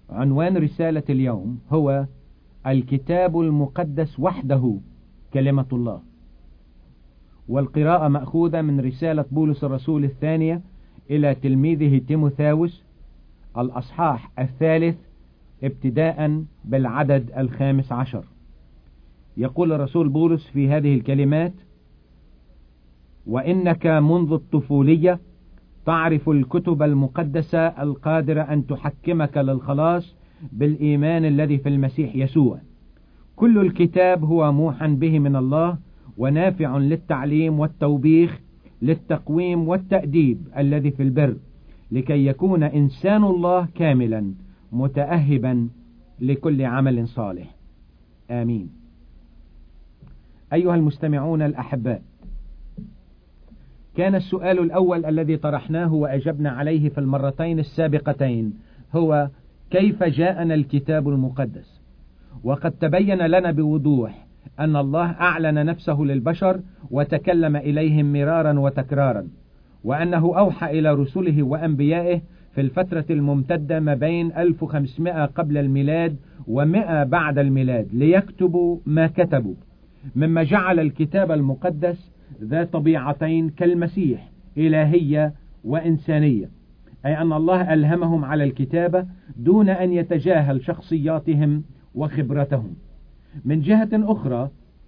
عنوان رسالة اليوم هو الكتاب المقدس وحده كلمة الله، والقراءة مأخوذة من رسالة بولس الرسول الثانية إلى تلميذه تيموثاوس الأصحاح 3 ابتداء بالعدد 15. يقول الرسول بولس في هذه الكلمات: وإنك منذ الطفولية تعرف الكتب المقدسة القادرة أن تحكمك للخلاص بالإيمان الذي في المسيح يسوع. كل الكتاب هو موحى به من الله ونافع للتعليم والتوبيخ للتقويم والتأديب الذي في البر، لكي يكون إنسان الله كاملا متأهبا لكل عمل صالح. آمين. أيها المستمعون الأحباء، كان السؤال الأول الذي طرحناه وأجبنا عليه في المرتين السابقتين هو: كيف جاءنا الكتاب المقدس؟ وقد تبين لنا بوضوح أن الله أعلن نفسه للبشر وتكلم إليهم مرارا وتكرارا، وأنه أوحى إلى رسله وأنبيائه في الفترة الممتدة ما بين 1500 قبل الميلاد و100 بعد الميلاد ليكتبوا ما كتبوا، مما جعل الكتاب المقدس ذا طبيعتين كالمسيح، إلهية وإنسانية، أي أن الله ألهمهم على الكتابة دون أن يتجاهل شخصياتهم وخبرتهم. من جهة أخرى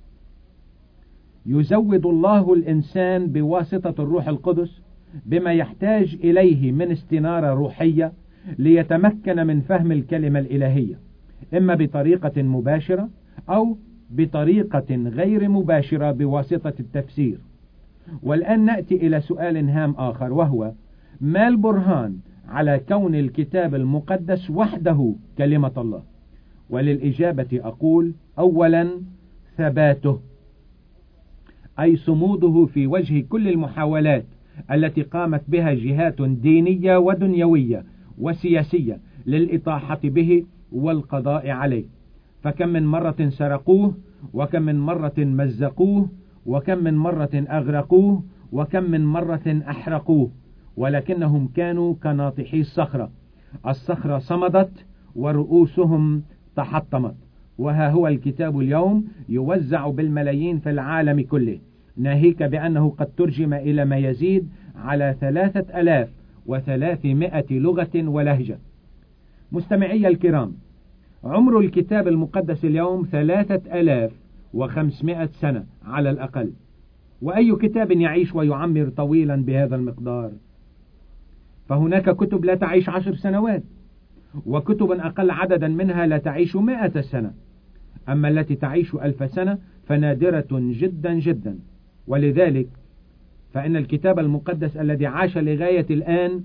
يزود الله الإنسان بواسطة الروح القدس بما يحتاج إليه من استنارة روحية ليتمكن من فهم الكلمة الإلهية، إما بطريقة مباشرة أو بطريقة غير مباشرة بواسطة التفسير. والآن نأتي إلى سؤال هام آخر، وهو: ما البرهان على كون الكتاب المقدس وحده كلمة الله؟ وللإجابة أقول: أولا ثباته، أي صموده في وجه كل المحاولات التي قامت بها جهات دينية ودنيوية وسياسية للإطاحة به والقضاء عليه. فكم من مرة سرقوه، وكم من مرة مزقوه، وكم من مرة أغرقوه، وكم من مرة أحرقوه، ولكنهم كانوا كناطحي الصخرة. الصخرة صمدت ورؤوسهم تحطمت. وها هو الكتاب اليوم يوزع بالملايين في العالم كله، ناهيك بأنه قد ترجم إلى ما يزيد على 3300 لغة ولهجة. مستمعي الكرام، عمر الكتاب المقدس اليوم 3500 سنة على الأقل، وأي كتاب يعيش ويعمر طويلا بهذا المقدار؟ فهناك كتب لا تعيش 10 سنوات، وكتب أقل عددا منها لا تعيش 100 سنة، أما التي تعيش 1000 سنة فنادرة جدا جدا. ولذلك فإن الكتاب المقدس الذي عاش لغاية الآن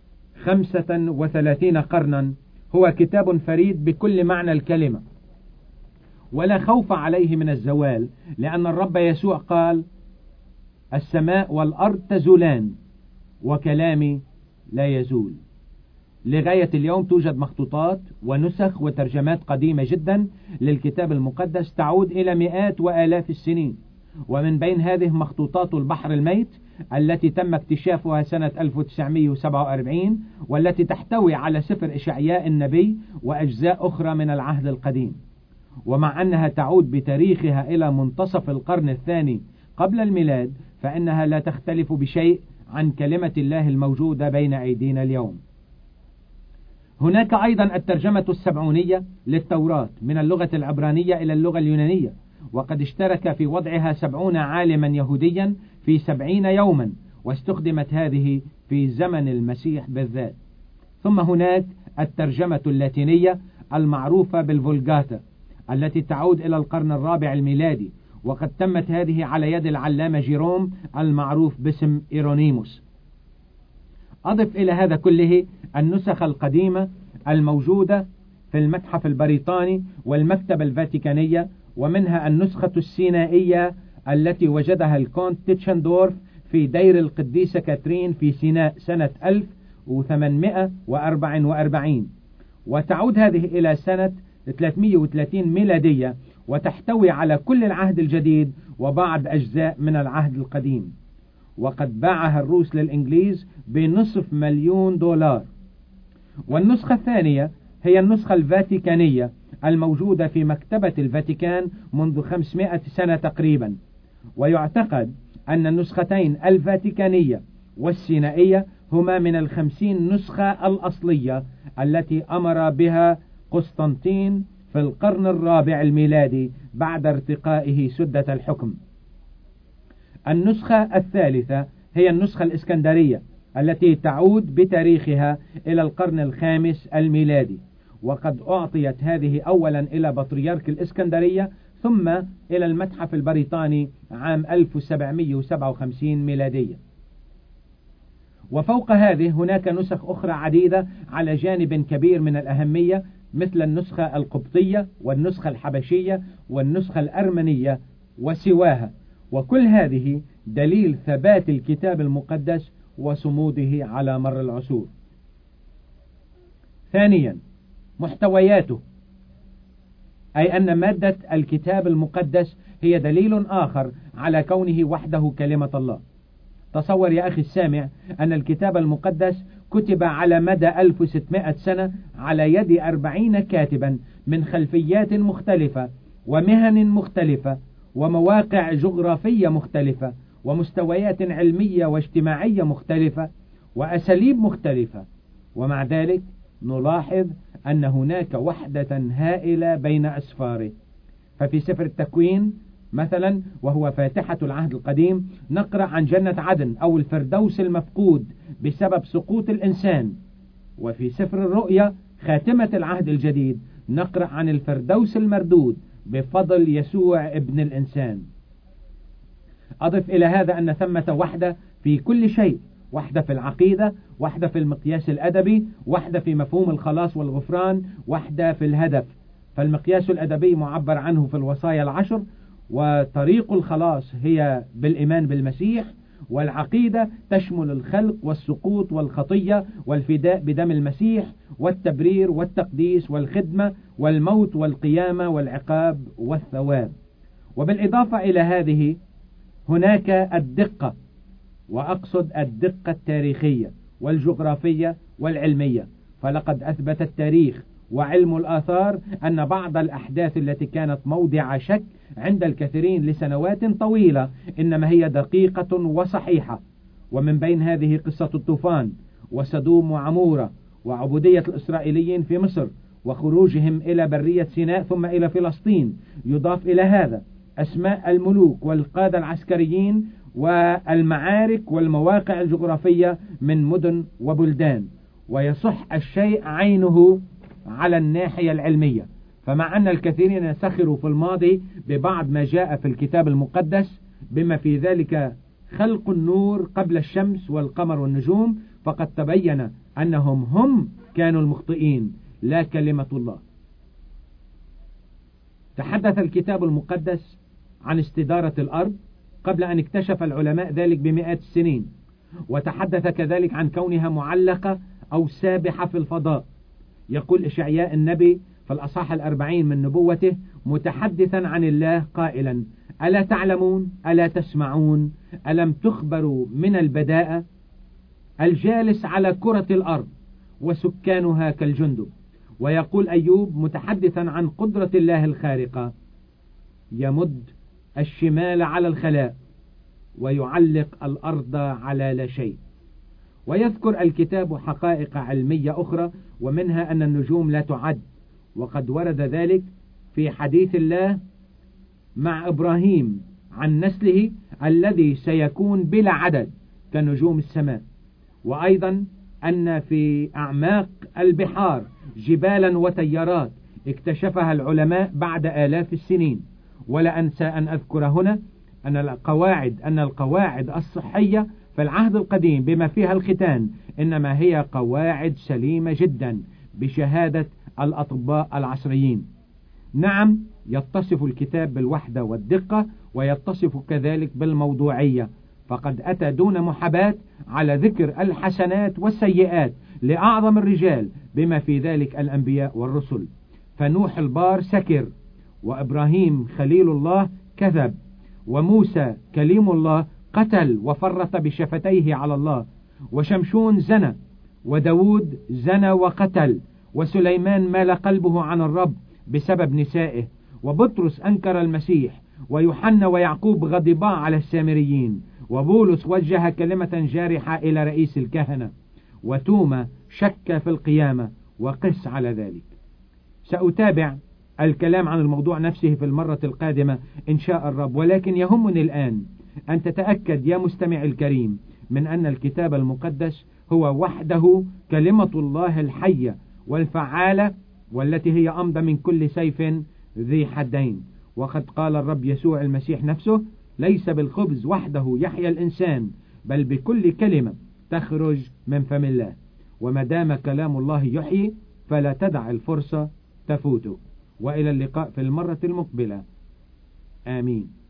35 قرنا هو كتاب فريد بكل معنى الكلمة، ولا خوف عليه من الزوال، لأن الرب يسوع قال: السماء والأرض تزولان وكلامي لا يزول. لغاية اليوم توجد مخطوطات ونسخ وترجمات قديمة جدا للكتاب المقدس تعود إلى مئات وآلاف السنين، ومن بين هذه مخطوطات البحر الميت التي تم اكتشافها سنة 1947، والتي تحتوي على سفر إشعياء النبي وأجزاء أخرى من العهد القديم. ومع أنها تعود بتاريخها إلى منتصف القرن الثاني قبل الميلاد، فإنها لا تختلف بشيء عن كلمة الله الموجودة بين أيدينا اليوم. هناك أيضا الترجمة السبعونية للتوراة من اللغة العبرانية إلى اللغة اليونانية، وقد اشترك في وضعها 70 عالما يهوديا في 70 يوما، واستخدمت هذه في زمن المسيح بالذات. ثم هناك الترجمة اللاتينية المعروفة بالفولغاتا التي تعود إلى القرن الرابع الميلادي، وقد تمت هذه على يد العلامة جيروم المعروف باسم إيرونيموس. أضف إلى هذا كله النسخ القديمة الموجودة في المتحف البريطاني والمكتبة الفاتيكانية، ومنها النسخة السينائية التي وجدها الكونت تيتشندورف في دير القديسة كاترين في سيناء سنة 1844، وتعود هذه إلى سنة 330 ميلادية، وتحتوي على كل العهد الجديد وبعض أجزاء من العهد القديم. وقد باعها الروس للإنجليز ب$500,000. والنسخة الثانية هي النسخة الفاتيكانية الموجودة في مكتبة الفاتيكان منذ 500 سنة تقريبا. ويعتقد أن النسختين الفاتيكانية والسينائية هما من 50 نسخة الأصلية التي أمر بها قسطنطين في القرن الرابع الميلادي بعد ارتقائه سدة الحكم. النسخة الثالثة هي النسخة الإسكندرية التي تعود بتاريخها إلى القرن الخامس الميلادي، وقد أعطيت هذه أولا إلى بطريرك الإسكندرية ثم إلى المتحف البريطاني عام 1757 ميلادية. وفوق هذه هناك نسخ أخرى عديدة على جانب كبير من الأهمية، مثل النسخة القبطية والنسخة الحبشية والنسخة الأرمنية وسواها، وكل هذه دليل ثبات الكتاب المقدس وصموده على مر العصور. ثانيا، محتوياته، أي أن مادة الكتاب المقدس هي دليل آخر على كونه وحده كلمة الله. تصور يا أخي السامع أن الكتاب المقدس كتب على مدى 1600 سنة على يد 40 كاتبا من خلفيات مختلفة ومهن مختلفة ومواقع جغرافية مختلفة ومستويات علمية واجتماعية مختلفة وأساليب مختلفة، ومع ذلك نلاحظ أن هناك وحدة هائلة بين أسفاره. ففي سفر التكوين مثلا، وهو فاتحة العهد القديم، نقرأ عن جنة عدن أو الفردوس المفقود بسبب سقوط الإنسان، وفي سفر الرؤيا خاتمة العهد الجديد نقرأ عن الفردوس المردود بفضل يسوع ابن الإنسان. أضف إلى هذا أن ثمة وحدة في كل شيء، وحدة في العقيدة، وحدة في المقياس الأدبي، وحدة في مفهوم الخلاص والغفران، وحدة في الهدف. فالمقياس الأدبي معبر عنه في الوصايا العشر، وطريق الخلاص هي بالإيمان بالمسيح، والعقيدة تشمل الخلق والسقوط والخطية والفداء بدم المسيح والتبرير والتقديس والخدمة والموت والقيامة والعقاب والثواب. وبالإضافة إلى هذه هناك الدقة، وأقصد الدقة التاريخية والجغرافية والعلمية، فلقد أثبت التاريخ وعلم الآثار أن بعض الأحداث التي كانت موضع شك عند الكثيرين لسنوات طويلة إنما هي دقيقة وصحيحة. ومن بين هذه قصة الطوفان وسدوم وعمورة وعبودية الإسرائيليين في مصر وخروجهم إلى برية سيناء ثم إلى فلسطين. يضاف إلى هذا أسماء الملوك والقادة العسكريين والمعارك والمواقع الجغرافية من مدن وبلدان. ويصح الشيء عينه على الناحية العلمية، فمع أن الكثيرين سخروا في الماضي ببعض ما جاء في الكتاب المقدس بما في ذلك خلق النور قبل الشمس والقمر والنجوم، فقد تبين أنهم هم كانوا المخطئين لا كلمة الله. تحدث الكتاب المقدس عن استدارة الأرض قبل أن اكتشف العلماء ذلك بمئات السنين، وتحدث كذلك عن كونها معلقة أو سابحة في الفضاء. يقول إشعياء النبي في الأصحاح 40 من نبوته متحدثا عن الله قائلا: ألا تعلمون؟ ألا تسمعون؟ ألم تخبروا من البداءة؟ الجالس على كرة الأرض وسكانها كالجندب. ويقول أيوب متحدثا عن قدرة الله الخارقة: يمد الشمال على الخلاء ويعلق الأرض على لا شيء. ويذكر الكتاب حقائق علمية أخرى، ومنها أن النجوم لا تعد، وقد ورد ذلك في حديث الله مع إبراهيم عن نسله الذي سيكون بلا عدد كنجوم السماء. وأيضا أن في أعماق البحار جبالا وتيارات اكتشفها العلماء بعد آلاف السنين. ولا أنسى أن أذكر هنا أن القواعد الصحية في العهد القديم بما فيها الختان إنما هي قواعد سليمة جدا بشهادة الأطباء العصريين. نعم، يتصف الكتاب بالوحدة والدقة، ويتصف كذلك بالموضوعية، فقد أتى دون محاباة على ذكر الحسنات والسيئات لأعظم الرجال بما في ذلك الأنبياء والرسل. فنوح البار سكر، وإبراهيم خليل الله كذب، وموسى كليم الله قتل وفرط بشفتيه على الله، وشمشون زنى، وداود زنى وقتل، وسليمان مال قلبه عن الرب بسبب نسائه، وبطرس أنكر المسيح، ويوحنا ويعقوب غضبا على السامريين، وبولس وجه كلمة جارحة إلى رئيس الكهنة، وتوما شك في القيامة، وقس على ذلك. سأتابع الكلام عن الموضوع نفسه في المرة القادمة إن شاء الرب، ولكن يهمني الآن أن تتأكد يا مستمع الكريم من أن الكتاب المقدس هو وحده كلمة الله الحية والفعالة، والتي هي أمضى من كل سيف ذي حدين. وقد قال الرب يسوع المسيح نفسه: ليس بالخبز وحده يحيا الإنسان، بل بكل كلمة تخرج من فم الله. وما دام كلام الله يحيي فلا تدع الفرصة تفوته. وإلى اللقاء في المرة المقبلة. آمين.